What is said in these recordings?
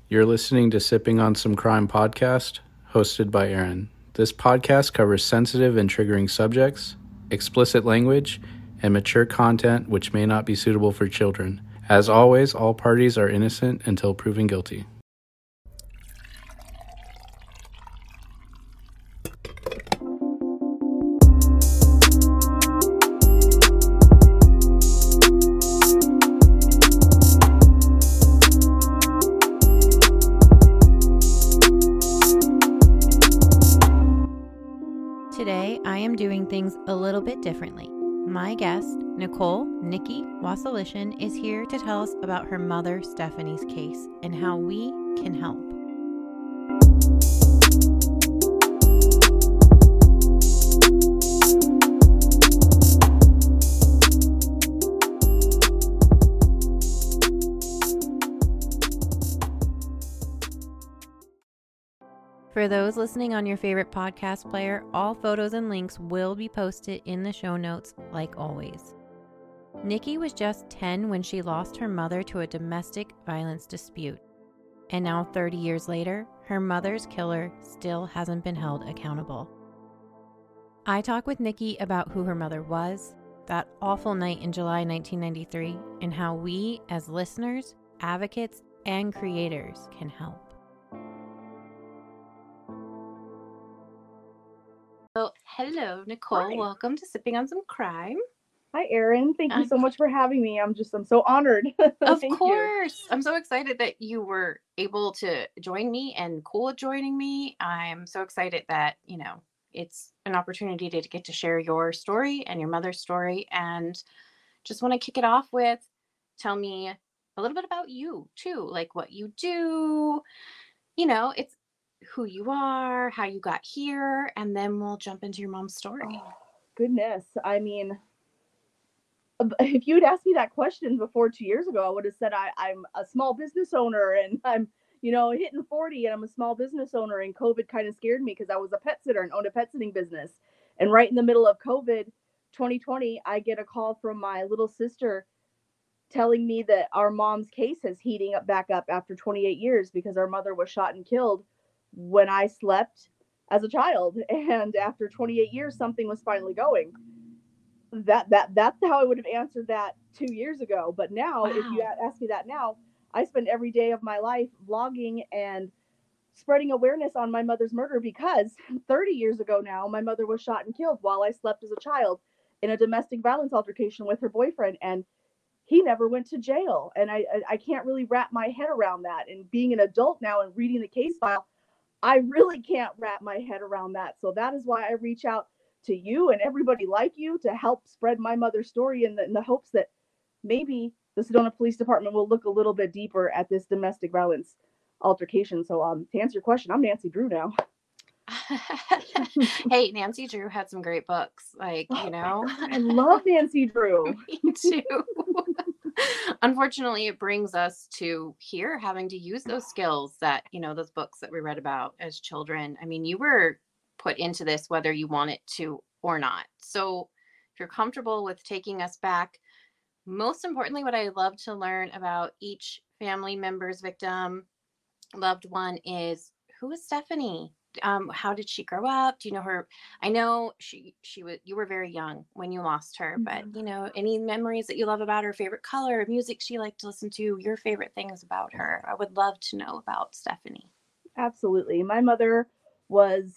You're listening to Sipping on Some Crime podcast, hosted by Aaron. This podcast covers sensitive and triggering subjects, explicit language, and mature content which may not be suitable for children. As always, all parties are innocent until proven guilty. Today, I am doing things a little bit differently. My guest, Nicole Nikki Wasselishin, is here to tell us about her mother, Stephanie's case, and how we can help. For those listening on your favorite podcast player, all photos and links will be posted in the show notes like always. Nikki was just 10 when she lost her mother to a domestic violence dispute. And now 30 years later, her mother's killer still hasn't been held accountable. I talk with Nikki about who her mother was, that awful night in July 1993, and how we as listeners, advocates, and creators can help. Well, hello, Nicole. Hi. Welcome to Sipping on Some Crime. Hi, Erin. Thank you so much for having me. I'm so honored. Of Thank course. I'm so excited that you were able to join me and cool with joining me. I'm so excited that, it's an opportunity to get to share your story and your mother's story. And just want to kick it off with, tell me a little bit about you too, like what you do. It's who you are, how you got here, and then we'll jump into your mom's story. Oh, goodness. I mean, if you'd asked me that question before 2 years ago, I would have said I'm a small business owner and I'm, hitting 40 and I'm a small business owner, and COVID kind of scared me because I was a pet sitter and owned a pet sitting business. And right in the middle of COVID 2020, I get a call from my little sister telling me that our mom's case is heating up back up after 28 years because our mother was shot and killed when I slept as a child. And after 28 years, something was finally going. That's how I would have answered that 2 years ago. But now, Wow. If you ask me that now, I spend every day of my life vlogging and spreading awareness on my mother's murder, because 30 years ago now, my mother was shot and killed while I slept as a child in a domestic violence altercation with her boyfriend. And he never went to jail. And I can't really wrap my head around that. And being an adult now and reading the case file, I really can't wrap my head around that. So that is why I reach out to you and everybody like you to help spread my mother's story in the hopes that maybe the Sedona Police Department will look a little bit deeper at this domestic violence altercation. So to answer your question, I'm Nancy Drew now. Hey, Nancy Drew had some great books. I love Nancy Drew. Me too. Unfortunately, it brings us to here having to use those skills that, those books that we read about as children. I mean, you were put into this whether you want it to or not. So if you're comfortable with taking us back, most importantly, what I love to learn about each family member's victim, loved one, is, who is Stephanie? How did she grow up? Do you know her? I know she was, you were very young when you lost her, but any memories that you love about her, favorite color, music she liked to listen to, your favorite things about her? I would love to know about Stephanie. Absolutely. My mother was,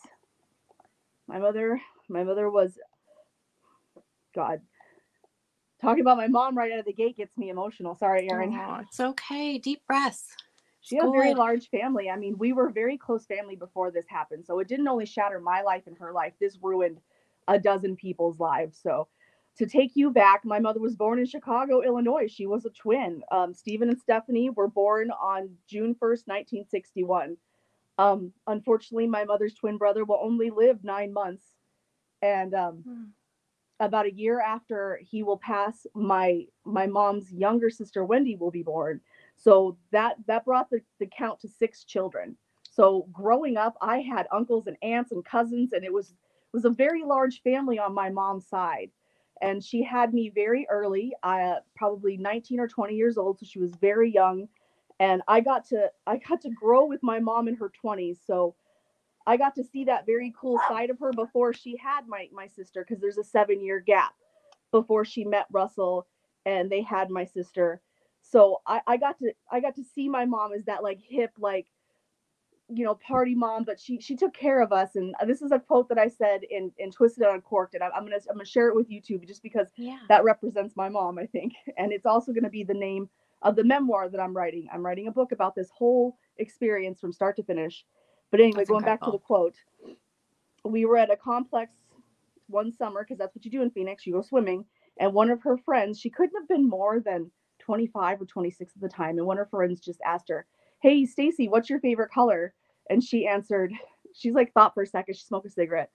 God, talking about my mom right out of the gate gets me emotional. Sorry, Erin. Oh, it's okay. Deep breaths. She had a very large family. I mean, we were very close family before this happened. So it didn't only shatter my life and her life. This ruined a dozen people's lives. So to take you back, my mother was born in Chicago, Illinois. She was a twin. Stephen and Stephanie were born on June 1st, 1961. Unfortunately, my mother's twin brother will only live 9 months. And about a year after he will pass, my mom's younger sister, Wendy, will be born. So that brought the count to 6 children. So growing up, I had uncles and aunts and cousins, and it was a very large family on my mom's side. And she had me very early, probably 19 or 20 years old. So she was very young. And I got to grow with my mom in her 20s. So I got to see that very cool side of her before she had my sister, because there's a 7-year gap before she met Russell and they had my sister. So I got to see my mom as that like hip, like, party mom, but she took care of us. And this is a quote that I said in Twisted and Uncorked, and I'm gonna share it with you too, just because that represents my mom, I think. And it's also gonna be the name of the memoir that I'm writing. I'm writing a book about this whole experience from start to finish. But anyway, That's going incredible. back to the quote, we were at a complex one summer, because that's what you do in Phoenix, you go swimming, and one of her friends, she couldn't have been more than 25 or 26 at the time, and one of her friends just asked her, "Hey, Stacy, what's your favorite color?" And she answered, she's like thought for a second, she smoked a cigarette,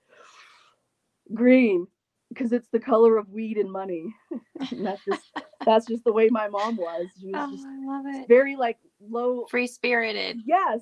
"Green, because it's the color of weed and money." And that's just the way my mom was. She was just I love it. very like low, free-spirited. Yes,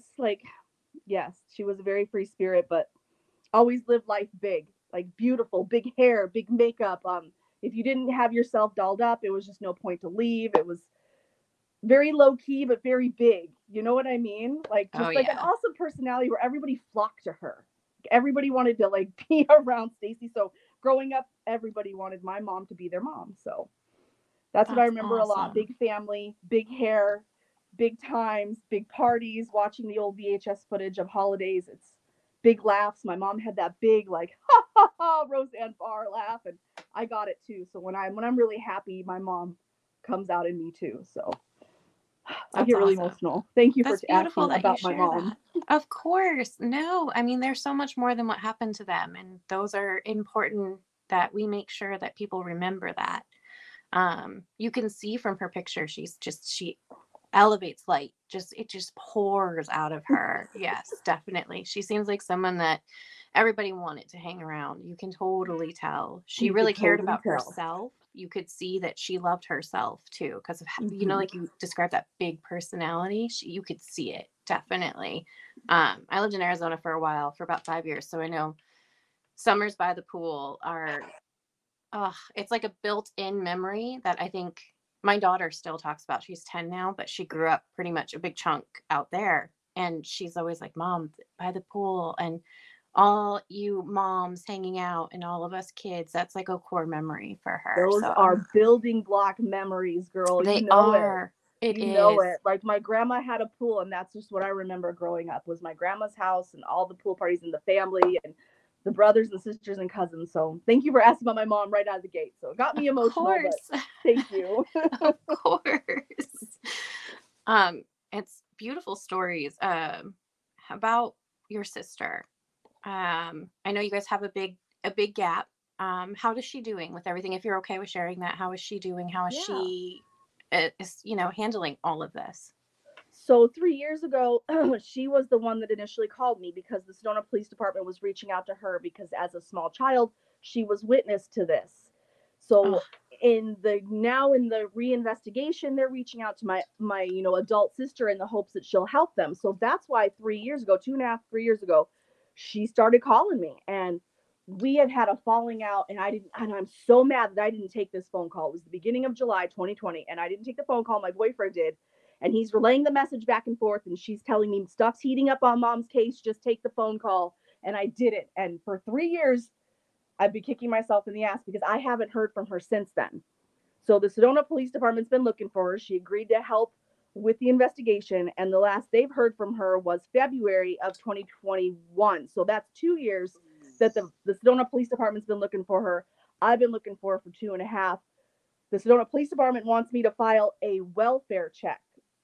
she was a very free spirit, but always lived life big, like beautiful, big hair, big makeup. If you didn't have yourself dolled up, it was just no point to leave. It was very low key, but very big. You know what I mean? Like just an awesome personality where everybody flocked to her. Everybody wanted to like be around Stacy. So growing up, everybody wanted my mom to be their mom. So that's what I remember a lot. Big family, big hair, big times, big parties, watching the old VHS footage of holidays. It's big laughs. My mom had that big like ha ha ha Roseanne Barr laugh, and I got it too. So when I'm really happy, my mom comes out in me too. So I get really emotional. Thank you for asking about my mom. Of course. No, I mean, there's so much more than what happened to them, and those are important that we make sure that people remember that. You can see from her picture, she elevates light. It just pours out of her. Yes, definitely. She seems like someone that everybody wanted to hang around. You can totally tell. She really cared about herself. You could see that she loved herself too, because of, like you described that big personality. You could see it, definitely. I lived in Arizona for a while, for about 5 years. So I know summers by the pool are, it's like a built-in memory that I think my daughter still talks about. She's 10 now, but she grew up pretty much a big chunk out there. And she's always like, "Mom, by the pool, and all you moms hanging out and all of us kids," that's like a core memory for her. Those are building block memories, girl. They are. You know it. Like my grandma had a pool, and that's just what I remember growing up, was my grandma's house and all the pool parties and the family and the brothers and sisters and cousins. So thank you for asking about my mom right out of the gate. So it got me emotional, but thank you. Of course. It's beautiful stories. About your sister. I know you guys have a big gap. How is she doing with everything? If you're okay with sharing that, how is she doing? How is she handling all of this? So 3 years ago, she was the one that initially called me, because the Sedona Police Department was reaching out to her, because as a small child, she was witness to this. So in the reinvestigation, they're reaching out to my adult sister in the hopes that she'll help them. So that's why 3 years ago, 2.5, 3 years ago, she started calling me, and we had a falling out, and I'm so mad that I didn't take this phone call. It was the beginning of July 2020, and I didn't take the phone call. My boyfriend did. And he's relaying the message back and forth, and she's telling me, "Stuff's heating up on mom's case. Just take the phone call." And I did it. And for 3 years, I've been kicking myself in the ass because I haven't heard from her since then. So the Sedona Police Department's been looking for her. She agreed to help with the investigation. And the last they've heard from her was February of 2021. So that's 2 years that the Sedona Police Department's been looking for her. I've been looking for her for 2.5. The Sedona Police Department wants me to file a welfare check.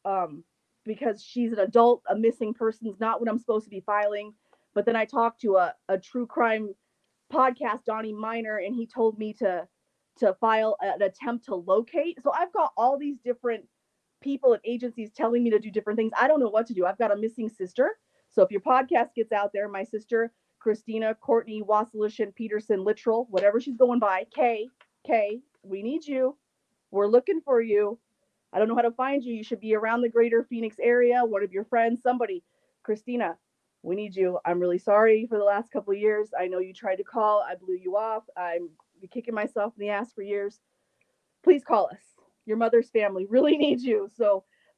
Because she's an adult, a missing person's not what I'm supposed to be filing. But then I talked to a true crime podcast, Donnie Miner, and he told me to file an attempt to locate. So I've got all these different people and agencies telling me to do different things. I don't know what to do. I've got a missing sister. So if your podcast gets out there, my sister, Christina Courtney Wassilishin Peterson Littrell, whatever she's going by, K, we need you. We're looking for you. I don't know how to find you. You should be around the greater Phoenix area. One of your friends, somebody. Christina, we need you. I'm really sorry for the last couple of years. I know you tried to call. I blew you off. I'm kicking myself in the ass for years. Please call us. Your mother's family really needs you. So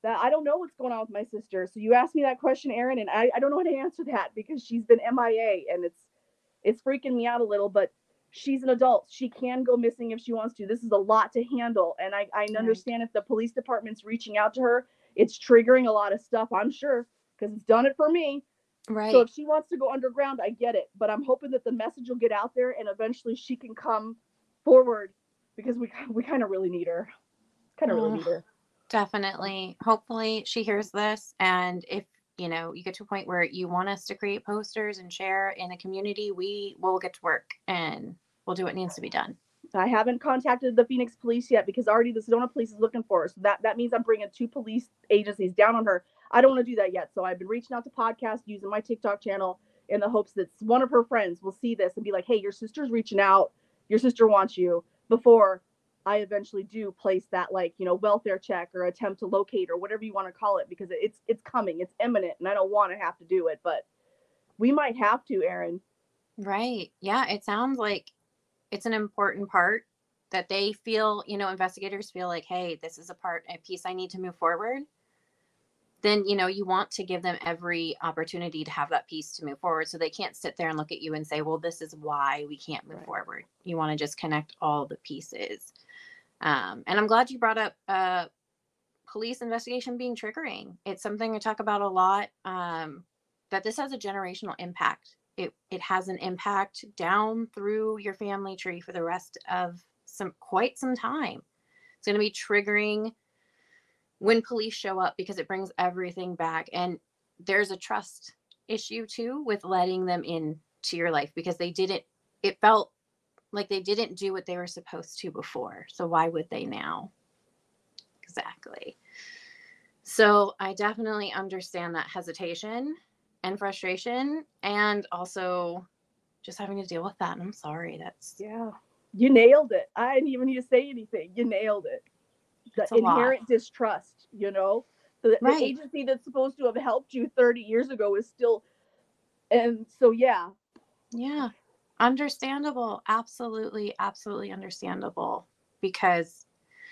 that I don't know what's going on with my sister. So you asked me that question, Erin, and I don't know how to answer that because she's been MIA, and it's freaking me out a little, but she's an adult. She can go missing if she wants to. This is a lot to handle. And I understand if the police department's reaching out to her, it's triggering a lot of stuff, I'm sure, because it's done it for me. Right. So if she wants to go underground, I get it. But I'm hoping that the message will get out there and eventually she can come forward because we kind of really need her. Really need her. Definitely. Hopefully she hears this. And if, you get to a point where you want us to create posters and share in a community, we will get to work and we'll do what needs to be done. I haven't contacted the Phoenix police yet because already the Sedona police is looking for her. So that means I'm bringing 2 police agencies down on her. I don't want to do that yet. So I've been reaching out to podcasts, using my TikTok channel in the hopes that one of her friends will see this and be like, hey, your sister's reaching out. Your sister wants you, before I eventually do place that, welfare check or attempt to locate or whatever you want to call it, because it's coming, it's imminent, and I don't want to have to do it, but we might have to, Erin. Right. Yeah. It sounds like it's an important part that they feel, investigators feel like, hey, this is a piece I need to move forward. Then, you want to give them every opportunity to have that piece to move forward. So they can't sit there and look at you and say, well, this is why we can't move forward. You want to just connect all the pieces. And I'm glad you brought up police investigation being triggering. It's something I talk about a lot, that this has a generational impact. It has an impact down through your family tree for the rest of quite some time. It's going to be triggering when police show up because it brings everything back. And there's a trust issue too with letting them into your life because it felt like they didn't do what they were supposed to before. So why would they now? Exactly. So I definitely understand that hesitation and frustration, and also just having to deal with that. And I'm sorry. You nailed it. I didn't even need to say anything. You nailed it. The inherent distrust, the agency that's supposed to have helped you 30 years ago is still, and so yeah, understandable. Absolutely understandable, because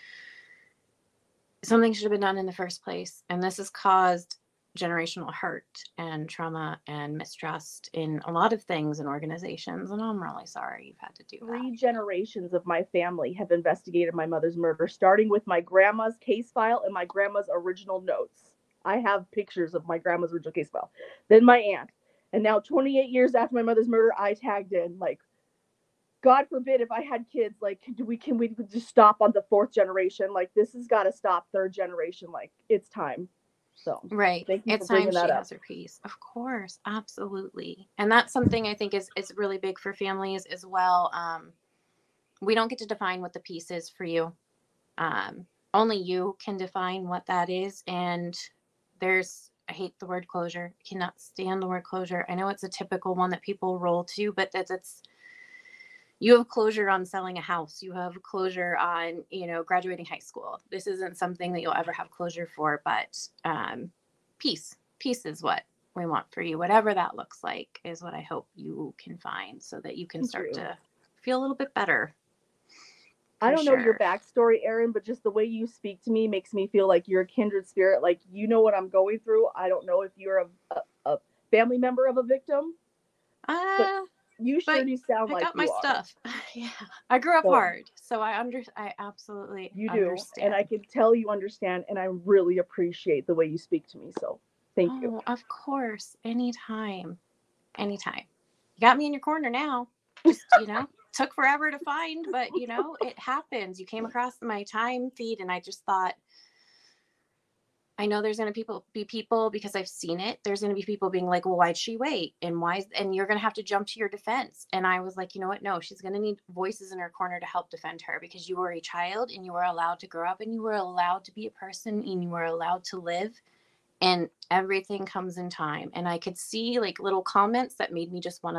something should have been done in the first place, and this has caused generational hurt and trauma and mistrust in a lot of things and organizations, and I'm really sorry you've had to do that. 3 generations of my family have investigated my mother's murder, starting with my grandma's case file and my grandma's original notes. I have pictures of my grandma's original case file. Then my aunt, and now 28 years after my mother's murder, I tagged in. Like, God forbid if I had kids, like, can we just stop on the 4th generation? Like, this has got to stop 3rd generation. Like, it's time. So right. Thank you it's for bringing time that she up. has her piece. Of course. Absolutely. And that's something I think is really big for families as well. We don't get to define what the piece is for you. Only you can define what that is. And I hate the word closure. I cannot stand the word closure. I know it's a typical one that people roll to, but that's you have closure on selling a house. You have closure on, graduating high school. This isn't something that you'll ever have closure for, but peace. Peace is what we want for you. Whatever that looks like is what I hope you can find so that you can start to feel a little bit better. I don't know your backstory, Erin, but just the way you speak to me makes me feel like you're a kindred spirit. Like, you know what I'm going through. I don't know if you're a family member of a victim. But you sure do sound like you are. I got my stuff. Yeah. I grew up hard, so I absolutely you do. Understand. And I can tell you understand, and I really appreciate the way you speak to me. So thank you. Of course. Anytime. You got me in your corner now. Just, took forever to find, but it happens. You came across my time feed and I just thought, I know there's going to be people, because I've seen it. There's going to be people being like, well, why'd she wait? And and you're going to have to jump to your defense. And I was like, you know what? No, she's going to need voices in her corner to help defend her, because you were a child and you were allowed to grow up and you were allowed to be a person and you were allowed to live, and everything comes in time. And I could see like little comments that made me just want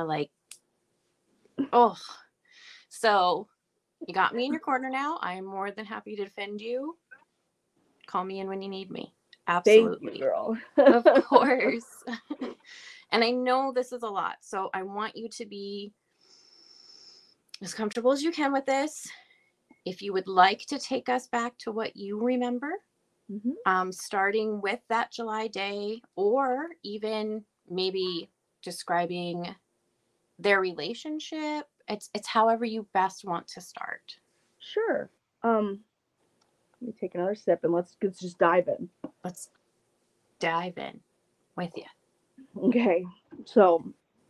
to so you got me in your corner now. I am more than happy to defend you. Call me in when you need me. Absolutely. Thank you, girl. Of course. And I know this is a lot, so I want you to be as comfortable as you can with this. If you would like to take us back to what you remember, Starting with that July day, or even maybe describing their relationship. It's however you best want to start. Sure. Let me take another sip and let's just dive in. Let's dive in with you. Okay. So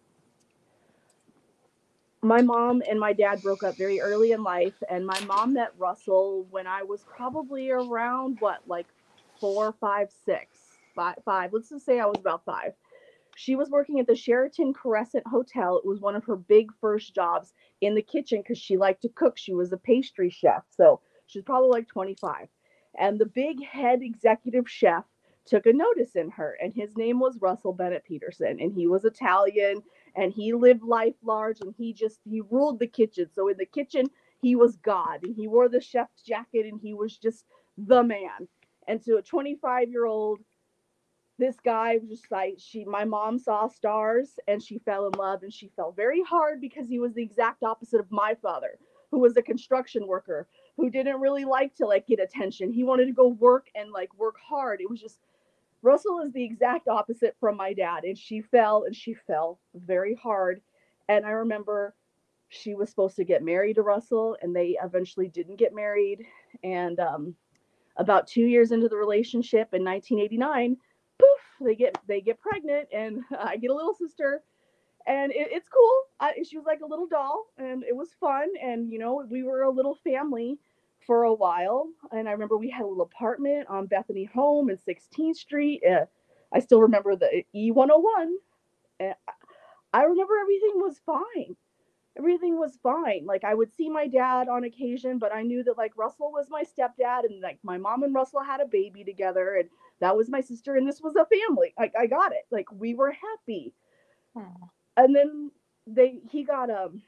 my mom and my dad broke up very early in life, and my mom met Russell when I was probably around like 4, 5, 6, 5. Let's just say I was about 5. She was working at the Sheraton Crescent Hotel. It was one of her big first jobs in the kitchen because she liked to cook. She was a pastry chef, so she's probably like 25. And the big head executive chef took a notice in her, and his name was Russell Bennett Peterson, and he was Italian, and he lived life large, and he ruled the kitchen. So in the kitchen, he was God, and he wore the chef's jacket, and he was just the man. And to a 25-year-old, this guy was just like, my mom saw stars and she fell in love, and she fell very hard because he was the exact opposite of my father, who was a construction worker, who didn't really like to like get attention. He wanted to go work and like work hard. It was just, Russell is the exact opposite from my dad, and she fell very hard. And I remember she was supposed to get married to Russell, and they eventually didn't get married. And about 2 years into the relationship in 1989, poof, they get pregnant, and I get a little sister, and it's cool. She was like a little doll, and it was fun. And we were a little family for a while. And I remember we had a little apartment on Bethany Home in 16th Street. I still remember the E101. And I remember everything was fine. Everything was fine. Like, I would see my dad on occasion, but I knew that like Russell was my stepdad, and like my mom and Russell had a baby together, and that was my sister, and this was a family. I got it. Like, we were happy. Aww. And then he got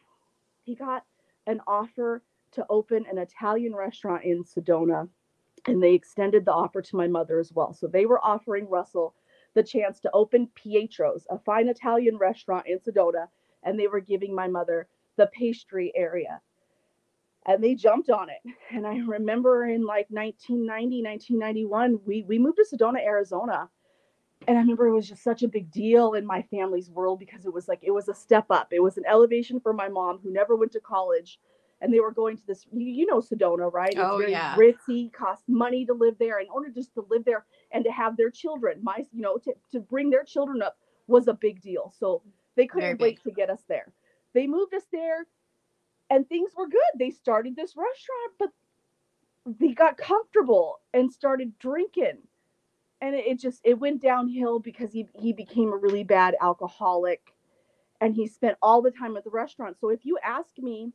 an offer to open an Italian restaurant in Sedona, and they extended the offer to my mother as well. So they were offering Russell the chance to open Pietro's, a fine Italian restaurant in Sedona, and they were giving my mother the pastry area. And they jumped on it. And I remember in like 1990, 1991, we moved to Sedona, Arizona. And I remember it was just such a big deal in my family's world because it was a step up. It was an elevation for my mom, who never went to college. And they were going to this, Sedona, right? It's very ritzy, costs money to live there. In order just to live there and to have their children, to bring their children up was a big deal. So they couldn't wait to get us there. They moved us there, and things were good. They started this restaurant, but they got comfortable and started drinking. And it went downhill because he became a really bad alcoholic, and he spent all the time at the restaurant. So if you ask me,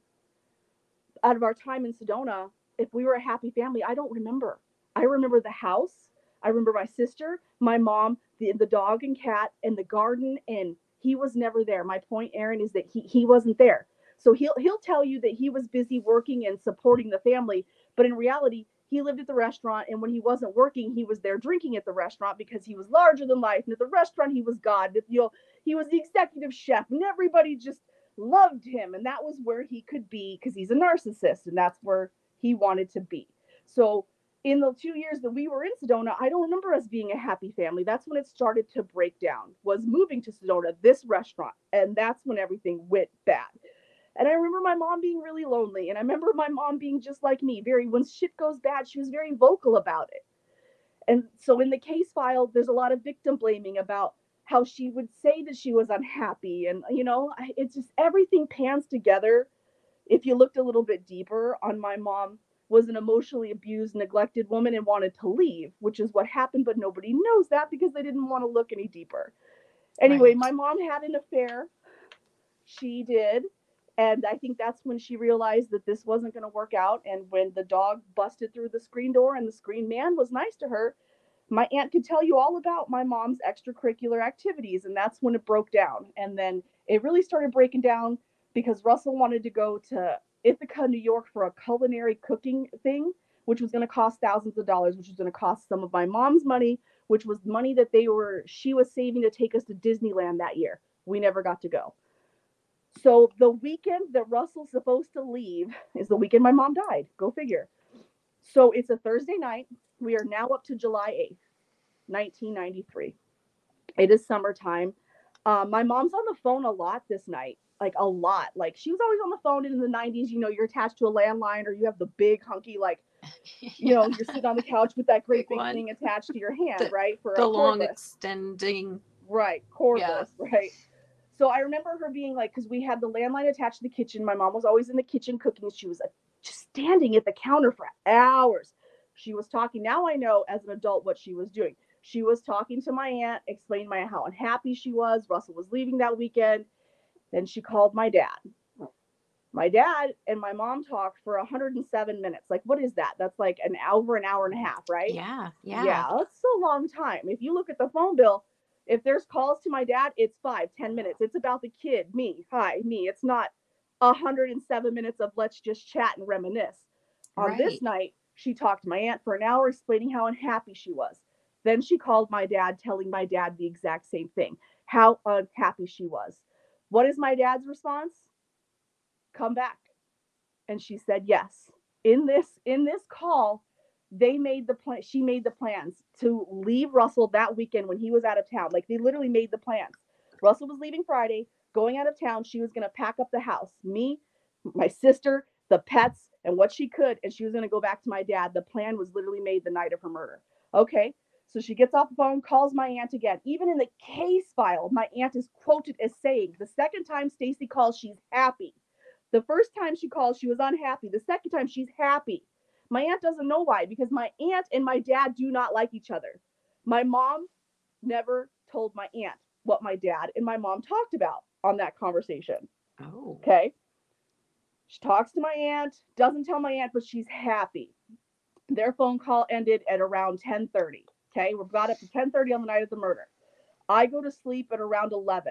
out of our time in Sedona, if we were a happy family, I don't remember. I remember the house. I remember my sister, my mom, the dog and cat, and the garden, and he was never there. My point, Erin, is that he wasn't there. So he'll tell you that he was busy working and supporting the family, but in reality, he lived at the restaurant, and when he wasn't working, he was there drinking at the restaurant because he was larger than life. And at the restaurant, he was God. He was the executive chef, and everybody just loved him. And that was where he could be because he's a narcissist, and that's where he wanted to be. So in the 2 years that we were in Sedona, I don't remember us being a happy family. That's when it started to break down, was moving to Sedona, this restaurant. And that's when everything went bad. And I remember my mom being really lonely. And I remember my mom being just like me, when shit goes bad, she was very vocal about it. And so in the case file, there's a lot of victim blaming about how she would say that she was unhappy. And, it's just everything pans together. If you looked a little bit deeper on, my mom was an emotionally abused, neglected woman and wanted to leave, which is what happened. But nobody knows that because they didn't want to look any deeper. Anyway, My mom had an affair. She did. And I think that's when she realized that this wasn't going to work out. And when the dog busted through the screen door and the screen man was nice to her, my aunt could tell you all about my mom's extracurricular activities. And that's when it broke down. And then it really started breaking down because Russell wanted to go to Ithaca, New York for a culinary cooking thing, which was going to cost thousands of dollars, which was going to cost some of my mom's money, which was money that she was saving to take us to Disneyland that year. We never got to go. So the weekend that Russell's supposed to leave is the weekend my mom died. Go figure. So it's a Thursday night. We are now up to July 8th, 1993. It is summertime. My mom's on the phone a lot this night, like a lot. Like she was always on the phone in the 90s. You know, you're attached to a landline or you have the big hunky, like, you know, you're sitting on the couch with that great big thing attached to your hand, the, right? For a the long cordless. extending. Right, cordless, right? So I remember her being like, because we had the landline attached to the kitchen. My mom was always in the kitchen cooking. She was just standing at the counter for hours. She was talking. Now I know as an adult what she was doing. She was talking to my aunt, explaining how unhappy she was. Russell was leaving that weekend. Then she called my dad. My dad and my mom talked for 107 minutes. Like, what is that? That's like an hour and a half, right? Yeah. That's a long time. If you look at the phone bill, if there's calls to my dad, it's 5-10 minutes. It's about the kid, me, hi, me. It's not 107 minutes of let's just chat and reminisce. On this night, she talked to my aunt for an hour, explaining how unhappy she was. Then she called my dad, telling my dad the exact same thing, how unhappy she was. What is my dad's response? Come back. And she said yes. In this call, they made the plan. She made the plans to leave Russell that weekend when he was out of town. Like they literally made the plans. Russell was leaving Friday, going out of town. She was going to pack up the house, me, my sister, the pets, and what she could, and she was going to go back to my dad. The plan was literally made the night of her murder. Okay. So she gets off the phone, calls my aunt again. Even in the case file, my aunt is quoted as saying, the second time Stacy calls, she's happy. The first time she calls, she was unhappy. The second time, she's happy. My aunt doesn't know why, because my aunt and my dad do not like each other. My mom never told my aunt what my dad and my mom talked about on that conversation. Oh. Okay. She talks to my aunt, doesn't tell my aunt, but she's happy. Their phone call ended at around 10:30. Okay. We got up to 10:30 on the night of the murder. I go to sleep at around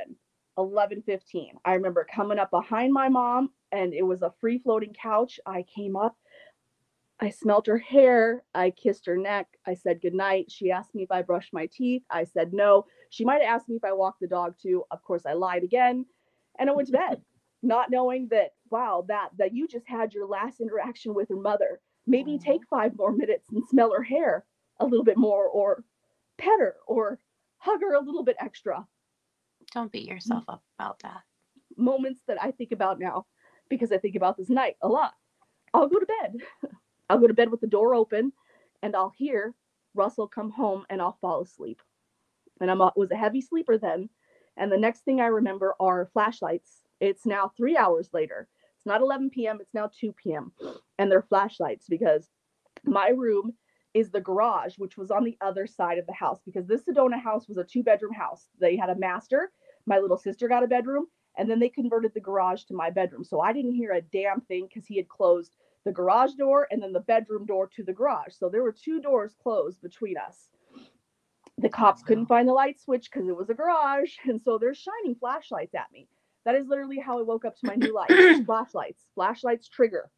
11:15. I remember coming up behind my mom, and it was a free floating couch. I came up, I smelled her hair, I kissed her neck, I said goodnight. She asked me if I brushed my teeth. I said no. She might have asked me if I walked the dog too. Of course, I lied again, and I went to bed, not knowing that, wow, that you just had your last interaction with her mother. Maybe take 5 more minutes and smell her hair a little bit more, or pet her, or hug her a little bit extra. Don't beat yourself up about that. Moments that I think about now, because I think about this night a lot. I'll go to bed. I'll go to bed with the door open, and I'll hear Russell come home, and I'll fall asleep. And was a heavy sleeper then. And the next thing I remember are flashlights. It's now 3 hours later. It's not 11 p.m. It's now 2 p.m. And they're flashlights because my room is the garage, which was on the other side of the house, because this Sedona house was a 2-bedroom house. They had a master. My little sister got a bedroom, and then they converted the garage to my bedroom. So I didn't hear a damn thing because he had closed the garage door and then the bedroom door to the garage. So there were 2 doors closed between us. The cops couldn't find the light switch because it was a garage, and so they're shining flashlights at me. That is literally how I woke up to my new life. Flashlights trigger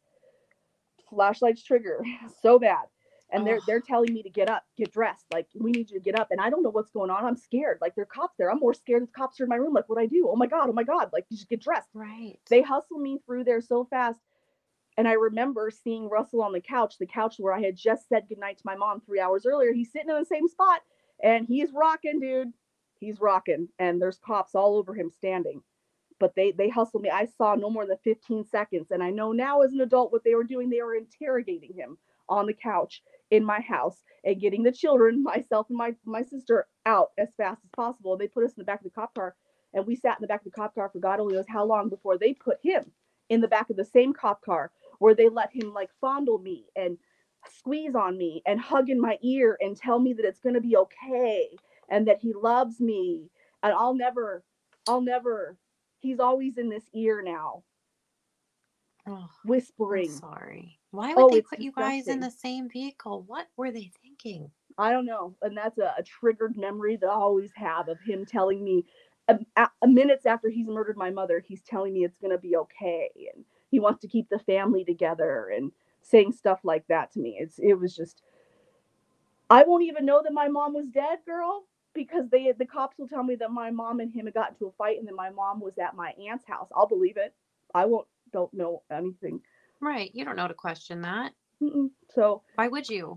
so bad. And they're telling me to get up, get dressed. Like, we need you to get up. And I don't know what's going on. I'm scared. Like, there are cops there. I'm more scared the cops are in my room. Like, what I do? Oh my God. Like, you just get dressed. Right. They hustle me through there so fast. And I remember seeing Russell on the couch where I had just said goodnight to my mom 3 hours earlier. He's sitting in the same spot, and he's rocking, dude. He's rocking. And there's cops all over him standing. But they hustled me. I saw no more than 15 seconds. And I know now as an adult what they were doing. They were interrogating him on the couch in my house and getting the children, myself and my sister, out as fast as possible. They put us in the back of the cop car, and we sat in the back of the cop car for God only knows how long before they put him in the back of the same cop car, where they let him like fondle me and squeeze on me and hug in my ear and tell me that it's going to be okay and that he loves me. And I'll never, he's always in this ear now, whispering. I'm sorry. Why would they put disgusting. You guys in the same vehicle? What were they thinking? I don't know. And that's a triggered memory that I always have of him telling me minutes after he's murdered my mother, he's telling me it's going to be okay. And he wants to keep the family together and saying stuff like that to me. It was just, I won't even know that my mom was dead, girl, because the cops will tell me that my mom and him had gotten into a fight and then my mom was at my aunt's house. I'll believe it. Don't know anything. Right. You don't know to question that. So Why would you?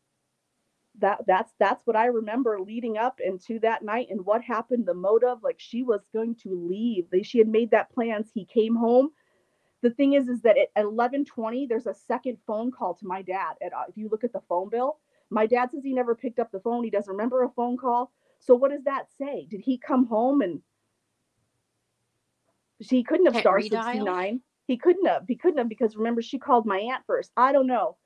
that's what I remember leading up into that night and what happened, the motive. Like, she was going to leave. She had made that plans. He came home. The thing is that at 11:20, there's a second phone call to my dad. If you look at the phone bill, my dad says he never picked up the phone. He doesn't remember a phone call. So what does that say? Did he come home and he couldn't have Hit star redial? 69? He couldn't have. Because remember, she called my aunt first. I don't know.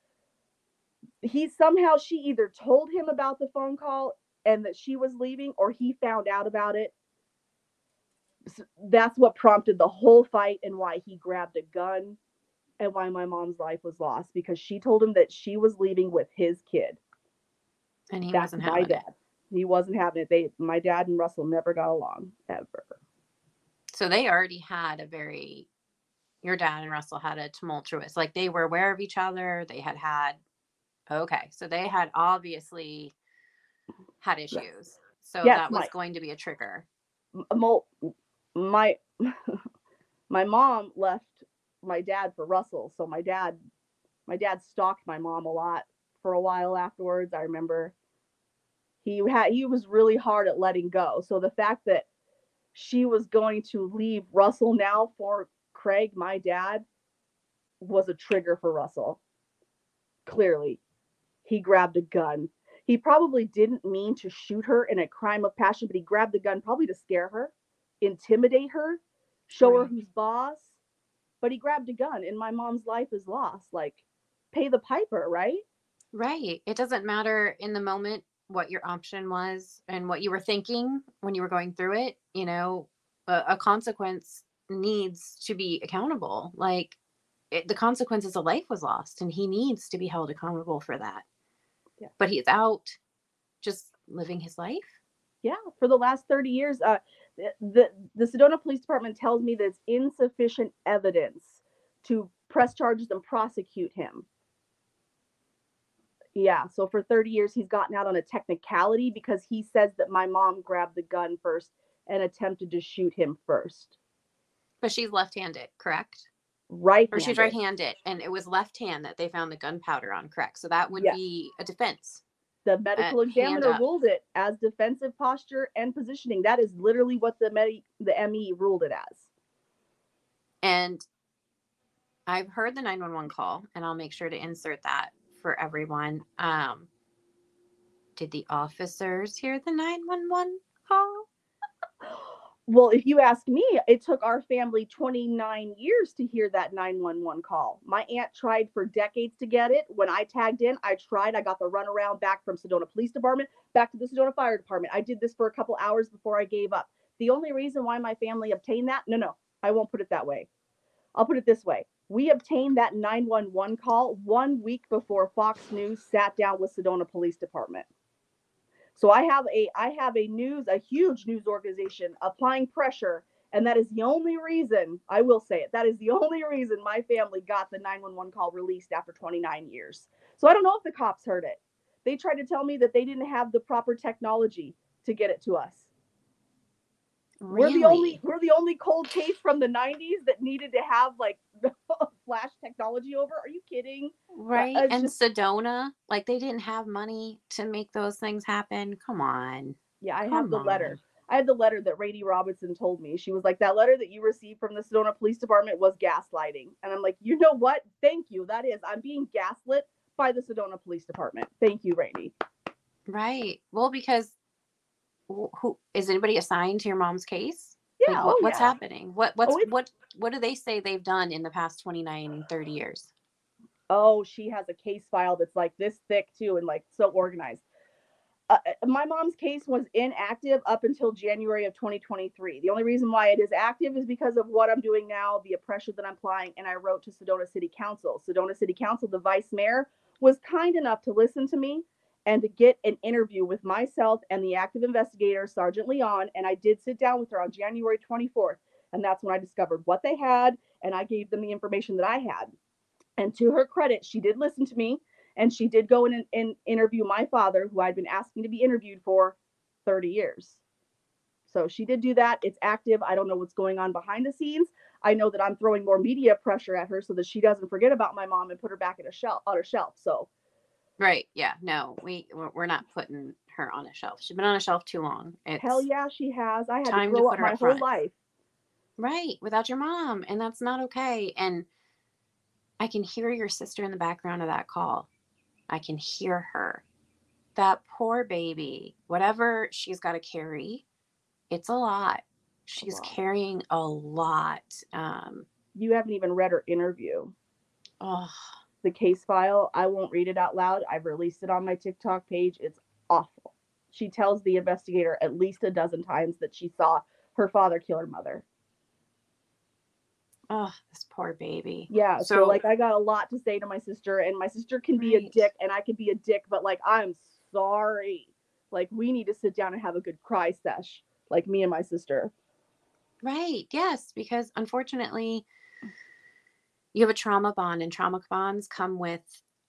She either told him about the phone call and that she was leaving, or he found out about it. So that's what prompted the whole fight and why he grabbed a gun and why my mom's life was lost, because she told him that she was leaving with his kid. And he That's wasn't my having it. dad. He wasn't having it. My dad and Russell never got along, ever. So they already had your dad and Russell had a tumultuous, like they were aware of each other. Okay. So they had obviously had Yes. issues. So Yes, that was going to be a trigger. my my mom left my dad for Russell. So my dad stalked my mom a lot for a while afterwards. I remember he was really hard at letting go. So the fact that she was going to leave Russell now for Craig, my dad, was a trigger for Russell. Clearly, he grabbed a gun. He probably didn't mean to shoot her in a crime of passion, but he grabbed the gun probably to scare her, intimidate her, show her who's boss. But he grabbed a gun, and my mom's life is lost. Like, pay the piper, right? Right. It doesn't matter in the moment what your option was and what you were thinking when you were going through it. A consequence needs to be accountable. Like, the consequences of life was lost, and he needs to be held accountable for that. Yeah. But he's out just living his life. Yeah, for the last 30 years, the Sedona Police Department tells me there's insufficient evidence to press charges and prosecute him. Yeah, so for 30 years, he's gotten out on a technicality because he says that my mom grabbed the gun first and attempted to shoot him first. But she's left-handed, correct? Right-handed. Or she's right-handed, and it was left hand that they found the gunpowder on, correct? So that would be a defense. The medical examiner ruled it as defensive posture and positioning. That is literally what the ME ruled it as. And I've heard the 911 call, and I'll make sure to insert that for everyone. Did the officers hear the 911 call? Well, if you ask me, it took our family 29 years to hear that 911 call. My aunt tried for decades to get it. When I tagged in, I got the runaround back from Sedona Police Department, back to the Sedona Fire Department. I did this for a couple hours before I gave up. The only reason why my family obtained that, no, I won't put it that way. I'll put it this way. We obtained that 911 call 1 week before Fox News sat down with Sedona Police Department. So I have a huge news organization applying pressure, and that is the only reason, I will say it, that is the only reason my family got the 911 call released after 29 years. So I don't know if the cops heard it. They tried to tell me that they didn't have the proper technology to get it to us. Really? We're the only cold case from the 90s that needed to have like flash technology over. Are you kidding? Right. And Sedona, like, they didn't have money to make those things happen. Come on. Yeah, I have the letter. I had the letter that Rainey Robinson told me. She was like, that letter that you received from the Sedona Police Department was gaslighting. And I'm like, you know what? Thank you. I'm being gaslit by the Sedona Police Department. Thank you, Rainey. Right. Well, because who is anybody assigned to your mom's case? Yeah. Like, what's happening? What do they say they've done in the past 29, 30 years? Oh, she has a case file that's like this thick too, and like so organized. My mom's case was inactive up until January of 2023. The only reason why it is active is because of what I'm doing now, the pressure that I'm applying, and I wrote to Sedona City Council. Sedona City Council, the vice mayor, was kind enough to listen to me and to get an interview with myself and the active investigator, Sergeant Leon, and I did sit down with her on January 24th, and that's when I discovered what they had, and I gave them the information that I had. And to her credit, she did listen to me. And she did go in and interview my father, who I'd been asking to be interviewed for 30 years. So she did do that. It's active. I don't know what's going on behind the scenes. I know that I'm throwing more media pressure at her so that she doesn't forget about my mom and put her back in a shelf on her shelf. So Right. Yeah. No, we're not putting her on a shelf. She's been on a shelf too long. hell It's yeah, she has. I had to time to grow put up her my up whole front. life. Right. Without your mom. And that's not okay. And I can hear your sister in the background of that call. I can hear her. That poor baby, whatever she's got to carry, it's a lot. She's carrying a lot. You haven't even read her interview. Oh, The case file, I won't read it out loud. I've released it on my TikTok page. It's awful. She tells the investigator at least a dozen times that she saw her father kill her mother. oh, this poor baby. Yeah, so like I got a lot to say to my sister, and my sister can be a dick and I can be a dick, but like I'm sorry. Like we need to sit down and have a good cry sesh, like me and my sister. Right. Yes, because unfortunately you have a trauma bond, and trauma bonds come with,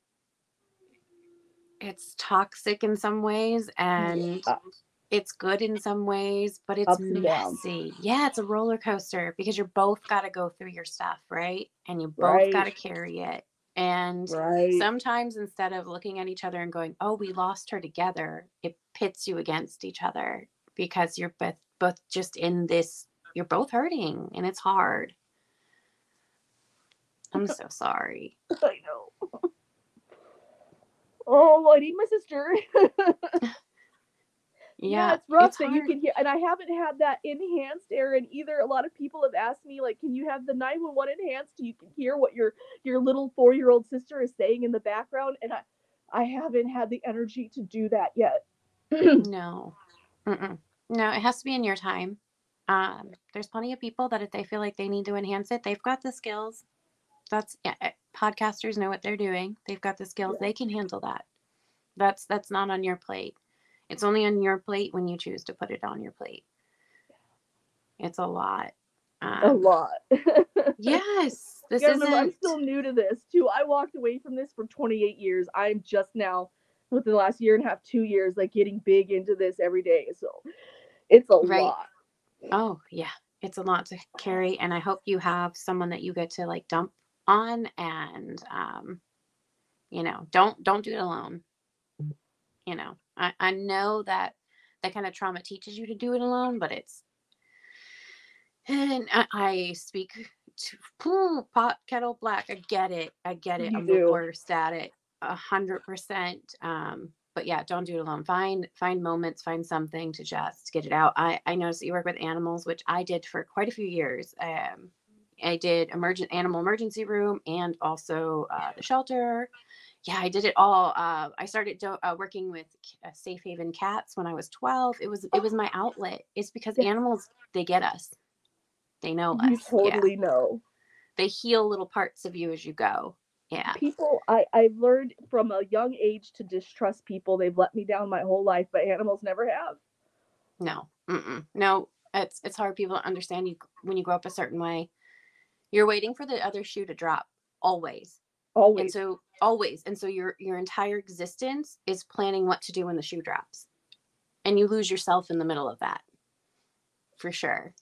it's toxic in some ways and it's good in some ways, but it's messy. Yeah, it's a roller coaster because you're both got to go through your stuff, right? And you both got to carry it. And sometimes instead of looking at each other and going, oh, we lost her together, it pits you against each other because you're both just in this, you're both hurting and it's hard. I'm so sorry. I know. Oh, I need my sister. Yeah, it's rough that you can hear, and I haven't had that enhanced, Erin, either. A lot of people have asked me, like, can you have the 911 enhanced so you can hear what your little 4-year-old sister is saying in the background? And I haven't had the energy to do that yet. No. Mm-mm. No, it has to be in your time. There's plenty of people that if they feel like they need to enhance it, they've got the skills. That's podcasters know what they're doing. They've got the skills. They can handle that. That's not on your plate. It's only on your plate when you choose to put it on your plate. It's a lot. A lot. Yes. This isn't... I'm still new to this, too. I walked away from this for 28 years. I'm just now, within the last year and a half, 2 years, like getting big into this every day. So it's a lot. Oh, yeah. It's a lot to carry. And I hope you have someone that you get to like dump on and, don't do it alone. I know that kind of trauma teaches you to do it alone, but and I speak to pot kettle black. I get it. I'm the worst at it, 100%. But yeah, don't do it alone. Find moments, find something to just get it out. I noticed that you work with animals, which I did for quite a few years. I did animal emergency room and also the shelter. Yeah, I did it all. I started working with Safe Haven Cats when I was 12. It was my outlet. It's because animals, they get us. They know us. You totally know. They heal little parts of you as you go. Yeah. People, I've learned from a young age to distrust people. They've let me down my whole life, but animals never have. No. Mm-mm. No, it's hard. People to understand you when you grow up a certain way. You're waiting for the other shoe to drop. Always. And so your entire existence is planning what to do when the shoe drops, and you lose yourself in the middle of that, for sure.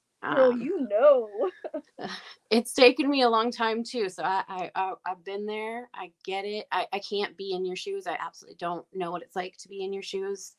It's taken me a long time too, so I've been there. I get it. I can't be in your shoes. I absolutely don't know what it's like to be in your shoes,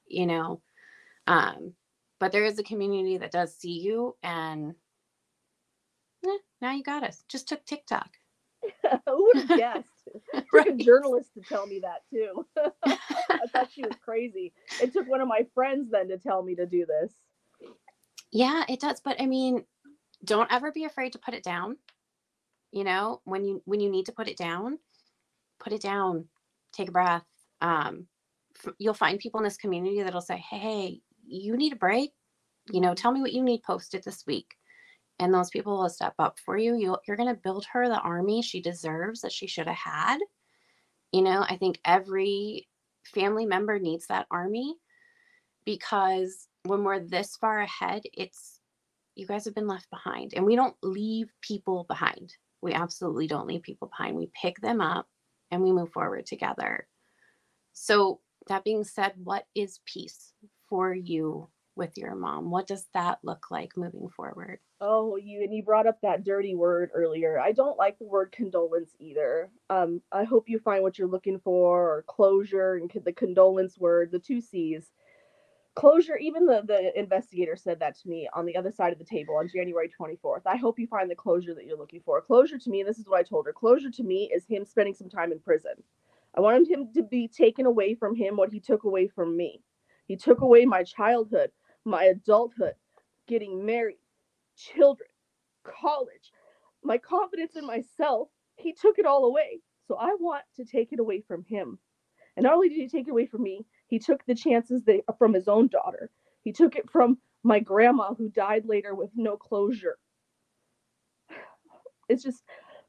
but there is a community that does see you, and now you got us. Just took TikTok. Who would have guessed? It took a journalist to tell me that too. I thought she was crazy. It took one of my friends then to tell me to do this. Yeah, it does. But I mean, don't ever be afraid to put it down. When you need to put it down, take a breath. You'll find people in this community that'll say, hey, you need a break. Tell me what you need posted this week. And those people will step up for you. You're going to build her the army she deserves, that she should have had. I think every family member needs that army, because when we're this far ahead, you guys have been left behind, and we don't leave people behind. We absolutely don't leave people behind. We pick them up and we move forward together. So that being said, what is peace for you with your mom? What does that look like moving forward? Oh, you brought up that dirty word earlier. I don't like the word condolence either. I hope you find what you're looking for, or closure, and the condolence word, the two C's. Closure, even the investigator said that to me on the other side of the table on January 24th. I hope you find the closure that you're looking for. Closure to me, this is what I told her. Closure to me is him spending some time in prison. I wanted him to be taken away from him what he took away from me. He took away my childhood, my adulthood, getting married, children, college, my confidence in myself. He took it all away. So I want to take it away from him. And not only did he take it away from me, he took the chances from his own daughter. He took it from my grandma, who died later with no closure. It's just,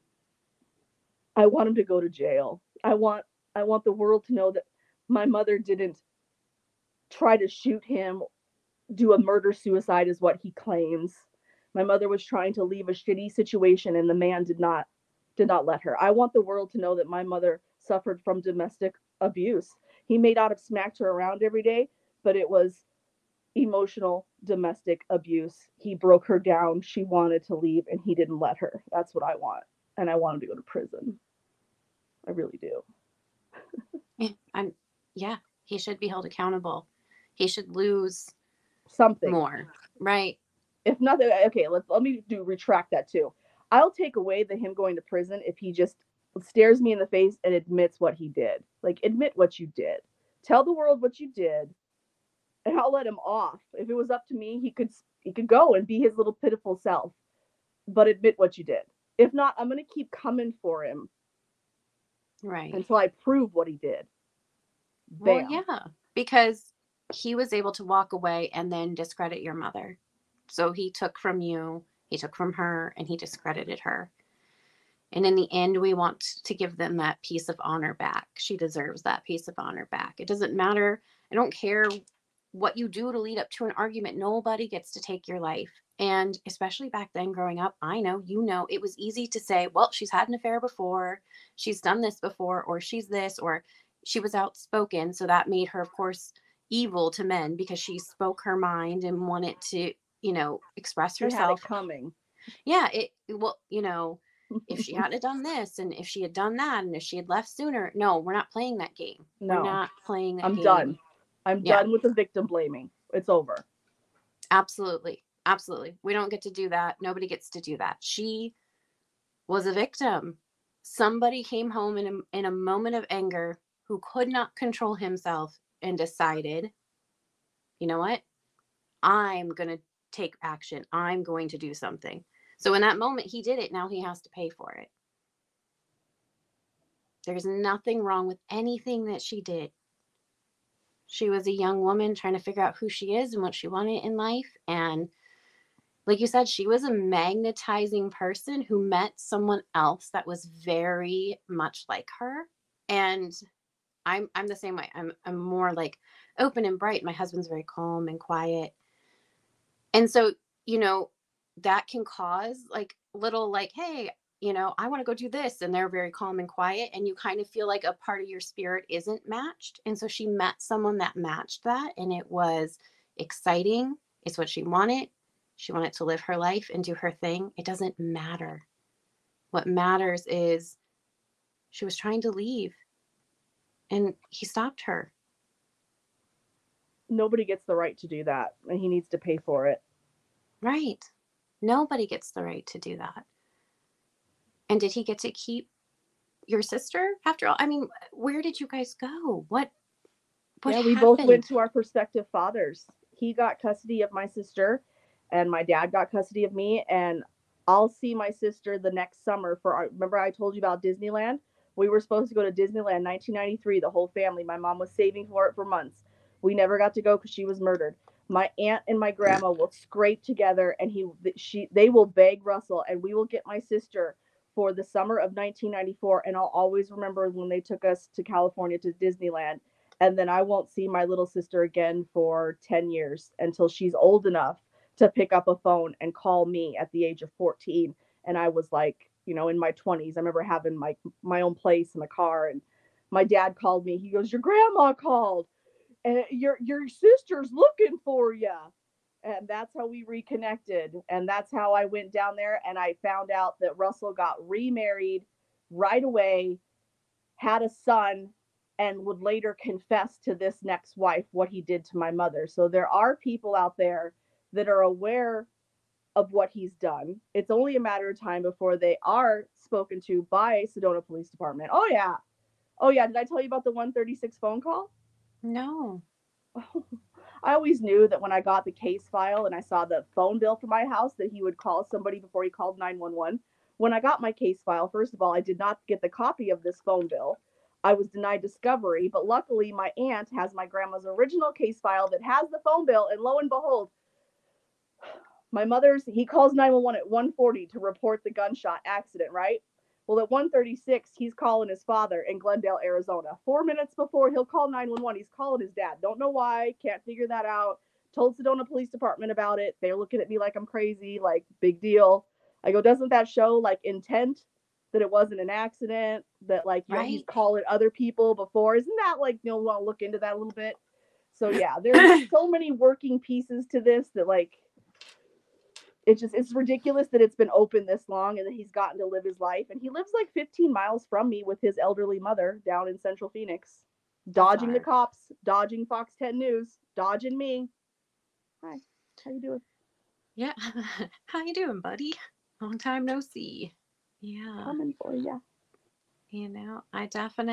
I want him to go to jail. I want the world to know that my mother didn't try to shoot him, do a murder suicide is what he claims. My mother was trying to leave a shitty situation, and the man did not let her. I want the world to know that my mother suffered from domestic abuse. He may not have smacked her around every day, but it was emotional domestic abuse. He broke her down. She wanted to leave, and he didn't let her. That's what I want. And I want him to go to prison. I really do. Yeah, he should be held accountable. He should lose something more, right? If nothing, okay, let me retract that too. I'll take away him going to prison if he just stares me in the face and admits what he did. Like, admit what you did. Tell the world what you did, and I'll let him off. If it was up to me, he could go and be his little pitiful self. But admit what you did. If not, I'm gonna keep coming for him, right, until I prove what he did. Bam. Well, yeah, because he was able to walk away and then discredit your mother. So he took from you, he took from her, and he discredited her. And in the end, we want to give them that piece of honor back. She deserves that piece of honor back. It doesn't matter. I don't care what you do to lead up to an argument. Nobody gets to take your life. And especially back then growing up, I know, it was easy to say, well, she's had an affair before, she's done this before, or she's this, or she was outspoken. So that made her, of course, evil to men because she spoke her mind and wanted to, express herself. She had it coming. Yeah. If she hadn't done this, and if she had done that, and if she had left sooner, no, we're not playing that game. No, we're not playing that game. I'm done with the victim blaming. It's over. Absolutely. Absolutely. We don't get to do that. Nobody gets to do that. She was a victim. Somebody came home in a moment of anger who could not control himself and decided, you know what? I'm going to take action. I'm going to do something. So in that moment, he did it. Now he has to pay for it. There's nothing wrong with anything that she did. She was a young woman trying to figure out who she is and what she wanted in life. And like you said, she was a magnetizing person who met someone else that was very much like her. And I'm the same way. I'm more like open and bright. My husband's very calm and quiet. And so, that can cause like little like, hey, I want to go do this. And they're very calm and quiet. And you kind of feel like a part of your spirit isn't matched. And so she met someone that matched that. And it was exciting. It's what she wanted. She wanted to live her life and do her thing. It doesn't matter. What matters is she was trying to leave. And he stopped her. Nobody gets the right to do that. And he needs to pay for it. Right. Nobody gets the right to do that. And did he get to keep your sister after all? I mean, where did you guys go? What happened? We both went to our prospective fathers. He got custody of my sister, and my dad got custody of me. And I'll see my sister the next summer remember I told you about Disneyland? We were supposed to go to Disneyland 1993, the whole family. My mom was saving for it for months. We never got to go because she was murdered. My aunt and my grandma will scrape together, and they will beg Russell, and we will get my sister for the summer of 1994. And I'll always remember when they took us to California to Disneyland. And then I won't see my little sister again for 10 years until she's old enough to pick up a phone and call me at the age of 14. And I was like, in my 20s. I remember having my own place in the car, and my dad called me. He goes, "Your grandma called. and your sister's looking for you. And that's how we reconnected. And that's how I went down there and I found out that Russell got remarried right away, had a son, and would later confess to this next wife what he did to my mother. So there are people out there that are aware of what he's done. It's only a matter of time before they are spoken to by Sedona Police Department. Oh yeah. Oh yeah, did I tell you about the 136 phone call? No. I always knew that when I got the case file and I saw the phone bill for my house that he would call somebody before he called 911. When I got my case file, first of all, I did not get the copy of this phone bill. I was denied discovery, but luckily my aunt has my grandma's original case file that has the phone bill, and lo and behold, he calls 911 at 1:40 to report the gunshot accident, right? Well, at 1:36, he's calling his father in Glendale, Arizona. 4 minutes before he'll call 911, he's calling his dad. Don't know why, can't figure that out. Told Sedona Police Department about it. They're looking at me like I'm crazy, like big deal. I go, doesn't that show like intent that it wasn't an accident? That like he's calling other people before? Isn't that like want to look into that a little bit? So yeah, there's so many working pieces to this that like it's ridiculous that it's been open this long and that he's gotten to live his life. And he lives like 15 miles from me with his elderly mother down in Central Phoenix, dodging the cops, dodging Fox 10 News, dodging me. Hi, how you doing? Yeah. How you doing, buddy? Long time no see. Yeah. Coming for you. You know, I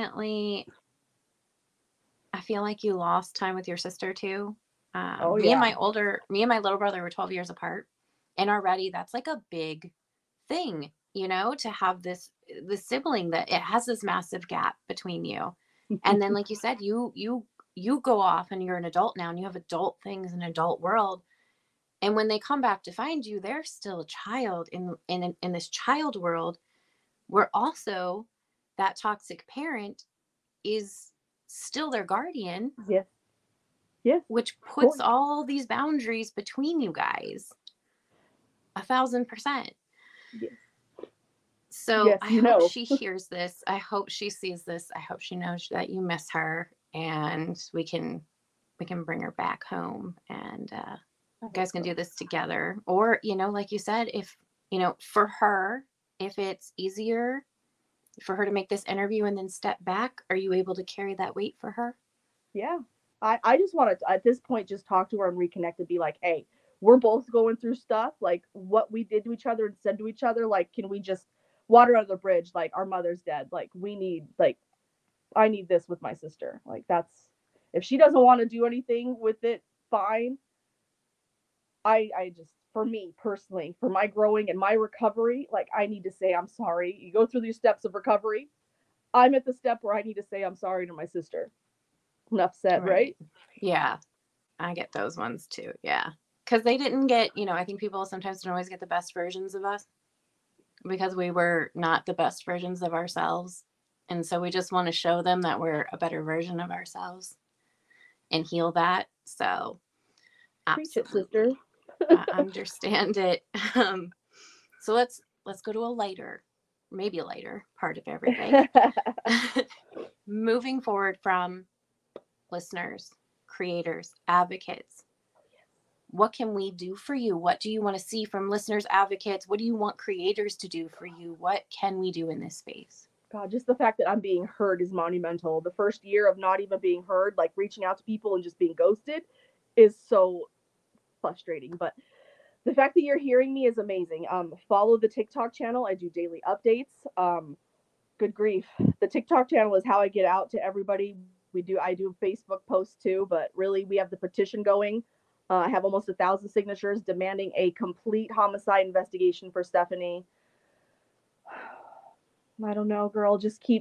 feel like you lost time with your sister too. Me and my little brother were 12 years apart. And already that's like a big thing, to have the sibling that it has this massive gap between you. And then, like you said, you go off and you're an adult now and you have adult things in an adult world. And when they come back to find you, they're still a child in this child world where also that toxic parent is still their guardian. Yes. Yes. Which puts all these boundaries between you guys. 1,000%. Yes. So yes, I hope she hears this. I hope she sees this. I hope she knows that you miss her and we can bring her back home and you guys can do this together. Or, like you said, if, for her, if it's easier for her to make this interview and then step back, are you able to carry that weight for her? Yeah. I just want to, at this point, just talk to her and reconnect and be like, hey, we're both going through stuff. Like what we did to each other and said to each other, like, can we just water under the bridge? Like our mother's dead. Like I need this with my sister. Like if she doesn't want to do anything with it, fine. I just, for me personally, for my growing and my recovery, like I need to say, I'm sorry. You go through these steps of recovery. I'm at the step where I need to say, I'm sorry to my sister. Enough said, right? Yeah. I get those ones too. Yeah. Because they didn't get, I think people sometimes don't always get the best versions of us because we were not the best versions of ourselves. And so we just want to show them that we're a better version of ourselves and heal that. So absolutely. Preach it, sister. I understand it. So let's go to a lighter part of everything. Moving forward from listeners, creators, advocates, what can we do for you? What do you want to see from listeners, advocates? What do you want creators to do for you? What can we do in this space? God, just the fact that I'm being heard is monumental. The first year of not even being heard, like reaching out to people and just being ghosted, is so frustrating. But the fact that you're hearing me is amazing. Follow the TikTok channel. I do daily updates. Good grief. The TikTok channel is how I get out to everybody. I do Facebook posts too, but really we have the petition going. I have almost 1,000 signatures demanding a complete homicide investigation for Stephanie. I don't know, girl. Just keep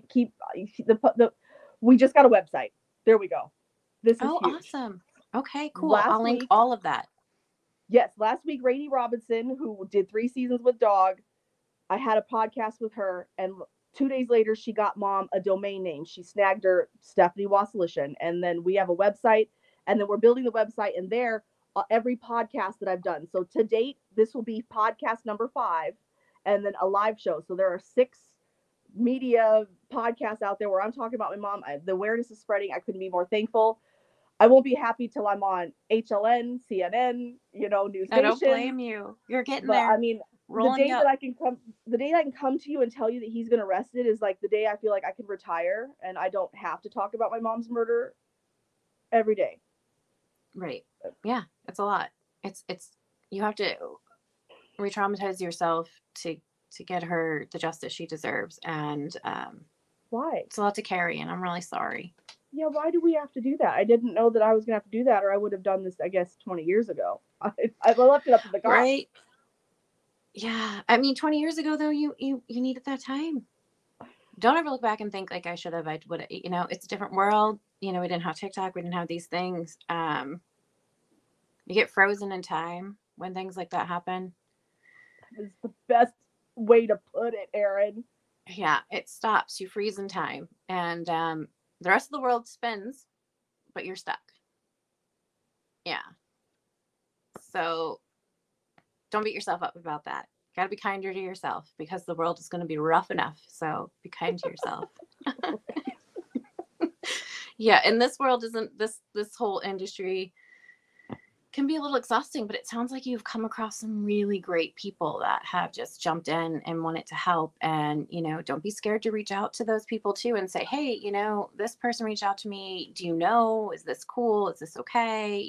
we just got a website. There we go. This is huge. Awesome. Okay, cool. I'll link all of that. Yes, last week Rainey Robinson, who did 3 seasons with Dog, I had a podcast with her, and 2 days later she got Mom a domain name. She snagged her Stephanie Wasilishin, and then we have a website, and then we're building the website, and there every podcast that I've done. So to date, this will be podcast number 5, and then a live show. So there are 6 media podcasts out there where I'm talking about my mom. The awareness is spreading. I couldn't be more thankful. I won't be happy till I'm on HLN, CNN, news I don't stations. blame you. You're getting But there. I mean, the Rolling day up. that I can come to you and tell you that he's been arrested is like the day I feel like I can retire and I don't have to talk about my mom's murder every day. Right. Yeah, it's a lot. It's you have to re-traumatize yourself to get her the justice she deserves, and Why? it's a lot to carry, and I'm really sorry. Yeah, why do we have to do that? I didn't know that I was gonna have to do that, or I would have done this, I guess, 20 years ago. I left it up to the cops. Right. Yeah, I mean, 20 years ago though, you needed that time. Don't ever look back and think like I should have. I would. It's a different world. We didn't have TikTok. We didn't have these things. You get frozen in time when things like that happen. That is the best way to put it, Erin. Yeah, it stops. You freeze in time, and the rest of the world spins, but you're stuck. Yeah. So don't beat yourself up about that. Got to be kinder to yourself because the world is going to be rough enough. So be kind to yourself. Yeah, and this world isn't this whole industry can be a little exhausting, but it sounds like you've come across some really great people that have just jumped in and wanted to help. And, don't be scared to reach out to those people too and say, hey, this person reached out to me. Do you know, is this cool? Is this okay?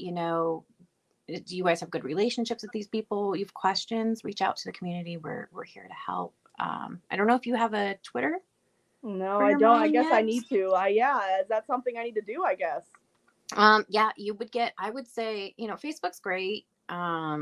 Do you guys have good relationships with these people? You have questions, reach out to the community. We're here to help. I don't know if you have a Twitter. No, I don't. I guess I need to. Yeah, is that something I need to do, I guess? Yeah, you would get, I would say, Facebook's great. I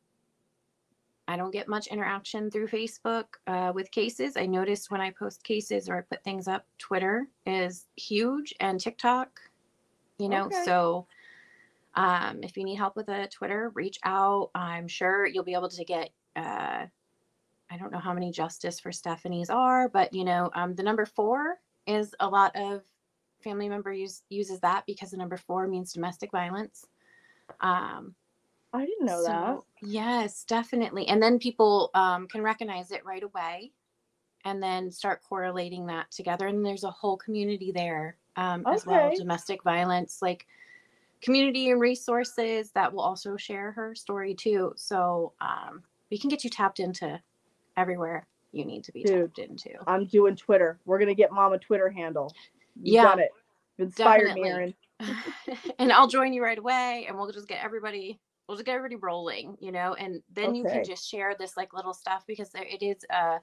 don't get much interaction through Facebook with cases. I noticed when I post cases or I put things up, Twitter is huge, and TikTok, Okay. So if you need help with a Twitter, reach out. I'm sure you'll be able to get, I don't know how many Justice for Stephanie's are, but the number 4 is a lot of family member uses that because the number 4 means domestic violence. I didn't know that. Yes, definitely. And then people can recognize it right away and then start correlating that together. And there's a whole community there as well. Domestic violence, like community and resources that will also share her story too. So we can get you tapped into everywhere you need to be tapped into. I'm doing Twitter. We're going to get Mom a Twitter handle. You've done it. You've inspired me, Erin. And I'll join you right away, and we'll just get everybody rolling, and then you can just share this like little stuff because it is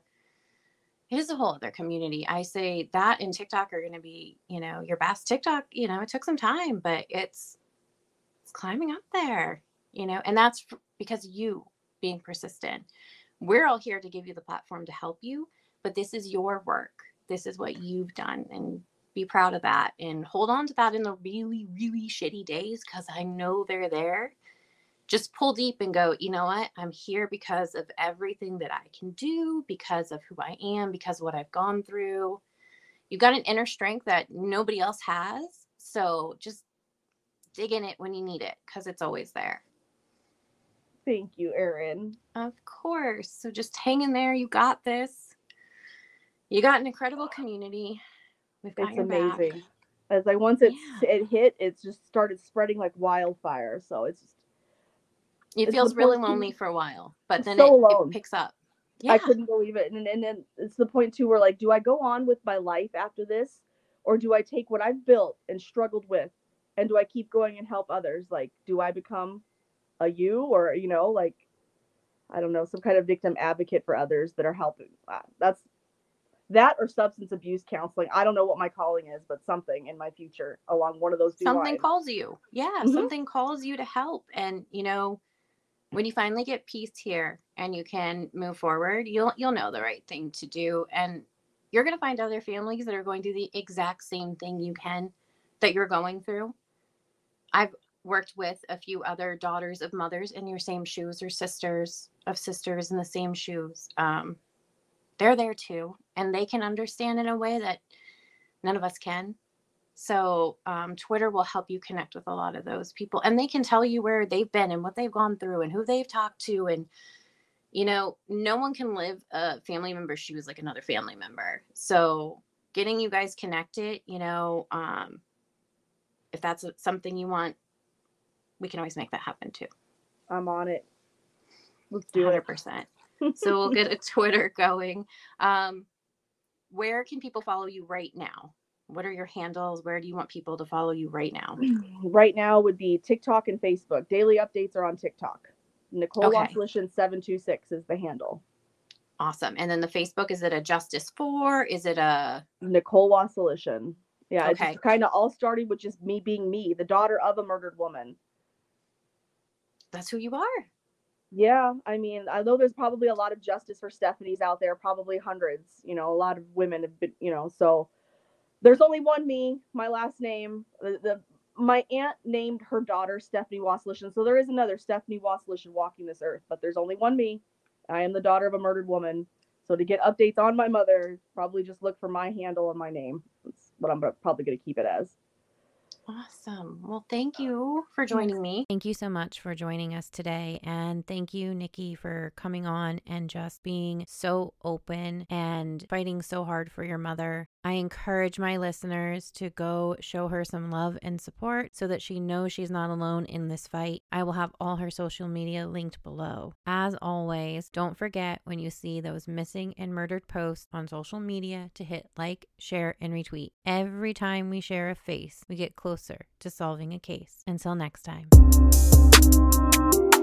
a whole other community. I say that and TikTok are going to be, your best. TikTok, it took some time, but it's climbing up there, and that's because you being persistent. We're all here to give you the platform to help you, but this is your work. This is what you've done, and be proud of that and hold on to that in the really, really shitty days, because I know they're there. Just pull deep and go, you know what? I'm here because of everything that I can do, because of who I am, because of what I've gone through. You've got an inner strength that nobody else has. So just dig in it when you need it, because it's always there. Thank you, Erin. Of course. So just hang in there. You got this. You got an incredible community. We've got your amazing. back. As once it hit, it's just started spreading like wildfire. So it feels really lonely for a while, but then it picks up. Yeah. I couldn't believe it. And then it's the point too where like, do I go on with my life after this, or do I take what I've built and struggled with, and do I keep going and help others? Like, do I become a you, or like, I don't know, some kind of victim advocate for others that are helping? That's that, or substance abuse counseling. I don't know what my calling is, but something in my future along one of those two something lines. calls you. Yeah, something calls you to help. And when you finally get peace here and you can move forward, you'll know the right thing to do, and you're going to find other families that are going through the exact same thing that you're going through. I've worked with a few other daughters of mothers in your same shoes, or sisters of sisters in the same shoes. They're there too, and they can understand in a way that none of us can. So Twitter will help you connect with a lot of those people, and they can tell you where they've been and what they've gone through and who they've talked to. And, no one can live a family member's shoes like another family member. So getting you guys connected, if that's something you want, we can always make that happen too. I'm on it. Let's do 100%. So we'll get a Twitter going. Where can people follow you right now? What are your handles? Where do you want people to follow you right now? Right now would be TikTok and Facebook. Daily updates are on TikTok. Nicole Wasilition 726 is the handle. Awesome. And then the Facebook, is it a Justice For? Is it a Nicole Wasilition? Yeah, okay. It's kind of all started with just me being me, the daughter of a murdered woman. That's who you are. Yeah, I mean, I know there's probably a lot of Justice for Stephanies out there, probably hundreds. You know, a lot of women have been, you know, so there's only one me, my last name. My aunt named her daughter Stephanie Wasilition, so there is another Stephanie Wasilition walking this earth, but there's only one me. I am the daughter of a murdered woman. So to get updates on my mother, probably just look for my handle and my name. That's what I'm probably going to keep it as. Awesome. Well, thank you for joining me. Thank you so much for joining us today. And thank you, Nikki, for coming on and just being so open and fighting so hard for your mother. I encourage my listeners to go show her some love and support so that she knows she's not alone in this fight. I will have all her social media linked below. As always, don't forget when you see those missing and murdered posts on social media to hit like, share, and retweet. Every time we share a face, we get closer to solving a case. Until next time.